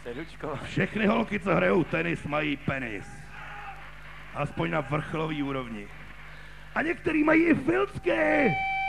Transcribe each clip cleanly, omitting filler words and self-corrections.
Sedučko. Všechny holky, co hrajou tenis, mají penis. Aspoň na vrcholový úrovni. A některý mají i filcky.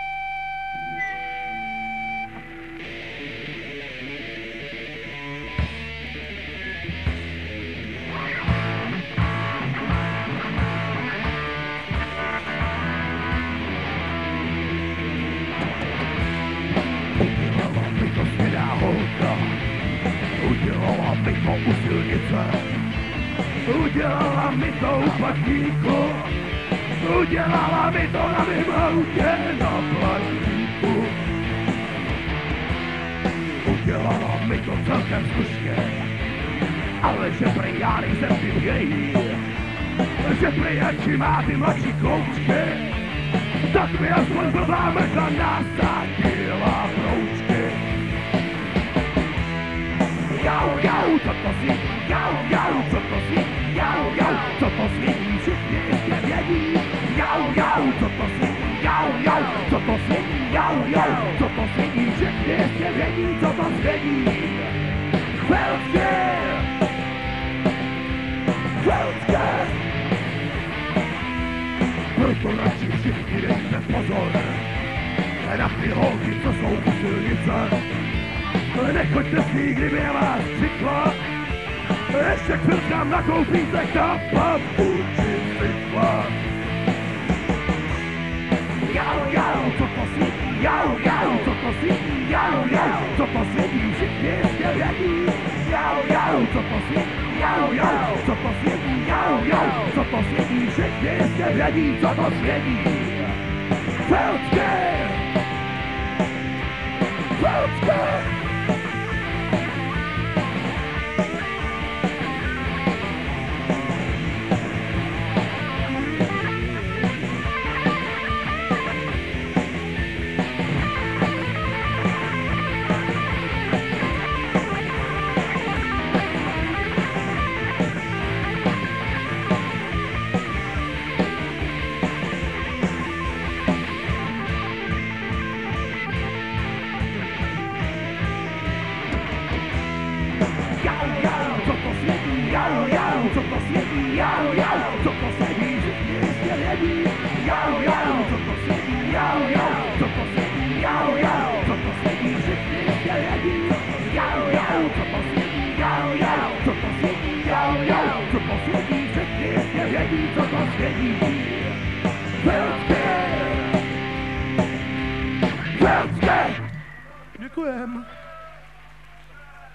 Udělala mi to smědá holka, udělala mi to u silnice, udělala mi to u platníku, udělala mi to na mým autě na platníku. Udělala mi to celkem slušně, ale že prý já nejsem typ její, že prý radši má ty mladší koučky, tak mi aspoň blbá mrkla nasadila broučky. Jau, jau, co to svědí, jau, jau, co to svědí, jau, jau, co to svědí, všichni jistě vědí. Jau, jau, co to svědí, jau, jau, co to svědí, jau, jau, co to svědí, všichni jistě vědí, co to svědí. Filcky! Filcky! Proto radši všichni dejte pozor na ty holky, co jsou u silnice. Nechoďte s ní, kdyby na vás křikla, ještě k filkám nakoupíte kapapuči cykla. Jau, jau, co to svědí, jau, jau, co to svědí, jau, jau, co to svědí, všichni jistě vědí. Jau, jau, co to svědí, jau, jau, co to svědí, jau, jau, co to svědí, všichni jistě vědí, co to svědí. Filcky! Filcky! Děkujem.